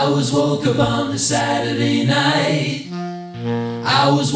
I was woke up on the Saturday night. I was